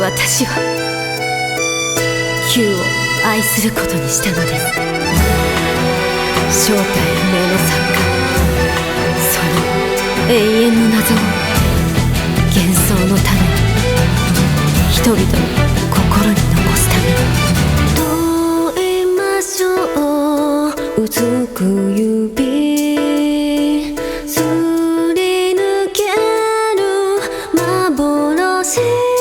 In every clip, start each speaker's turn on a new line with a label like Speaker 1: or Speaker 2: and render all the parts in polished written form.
Speaker 1: 私はヒューを愛することにしたのです。正体不明の作家、その永遠の謎を幻想の種に、人々の心に残すために。
Speaker 2: 問いましょう、うずく指すり抜ける幻。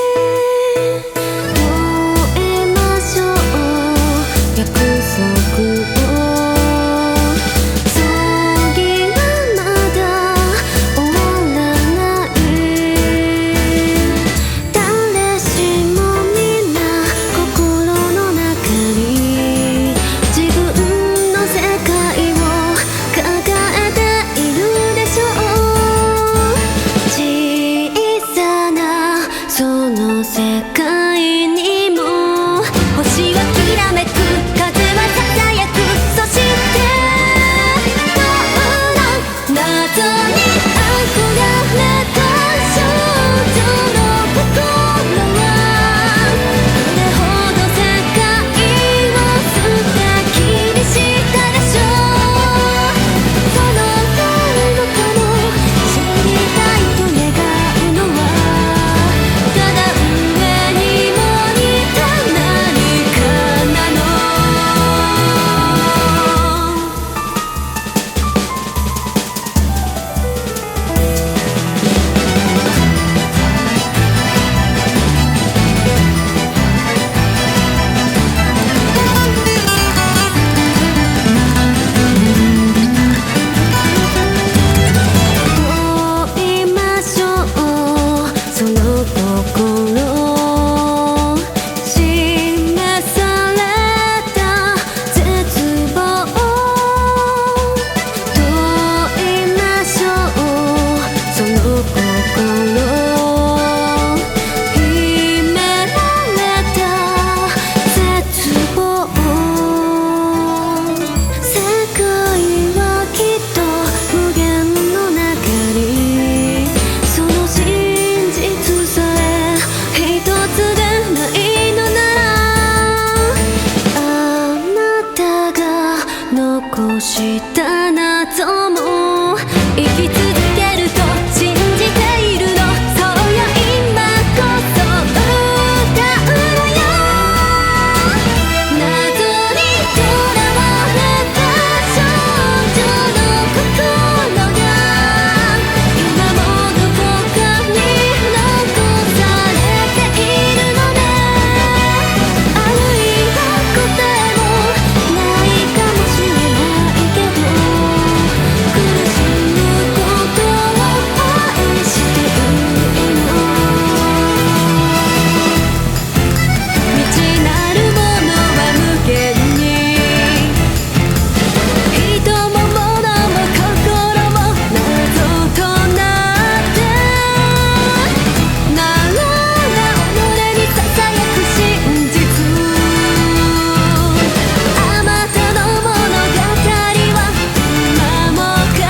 Speaker 2: 残した謎も生き続けると信じているの。そうよ、今こそ歌うのよ。謎にとらわれた少女の心が今もどこかに残されているのね。あるいは答えもないかもしれないけど、苦しむことを愛していいの。未知なるものは無限に、人も物も心も謎となって、なら己にささやく真実。あまたの物語は今も彼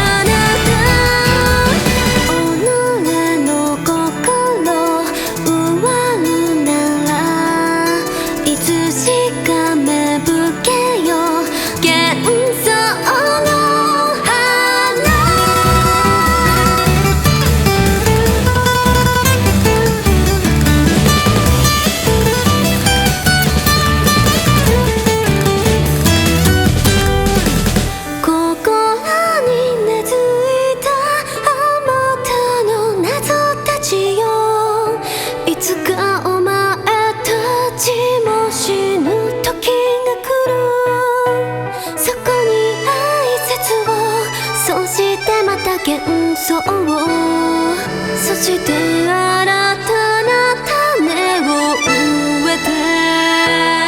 Speaker 2: 方。己の心奪うならいつしか芽吹けよ幻想の花。心に根付いたあまたの謎たちよ。いつかお前たちも死ぬ時が来る。そこに哀切を、そしてまた幻想を、そして新たな種を植えて。